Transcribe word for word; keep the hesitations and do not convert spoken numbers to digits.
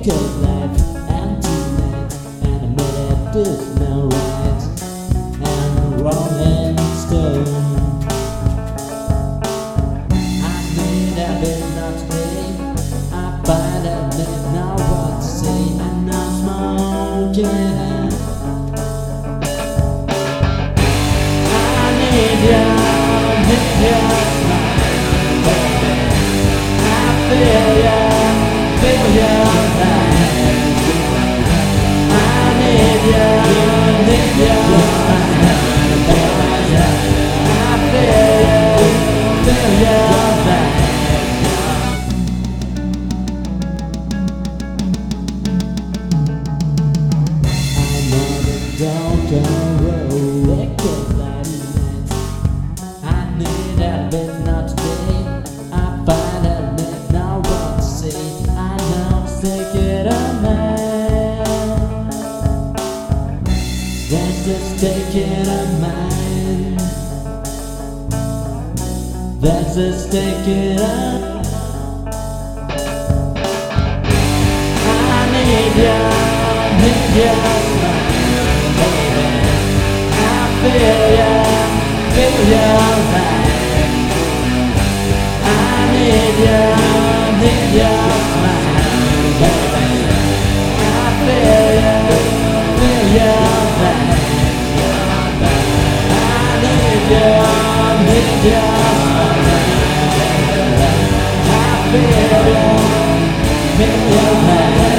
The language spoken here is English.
Cause life and tonight, and I made it this now right, and Rolling Stone. I need a bit not today, I find a bit now what to say, and I'm smoking. I need you, need your smile, baby. I feel you, feel you. Don't roll it goes like that. I need a bit not today. I find a bit now what to say. I know sick it of man. That's just taking a mind. That's just taking a. I need you, need you. Feel ya, feel ya right. I need ya, need ya smile, baby. I feel ya, feel ya right. I need ya, need ya smile, baby. I feel ya, feel ya right.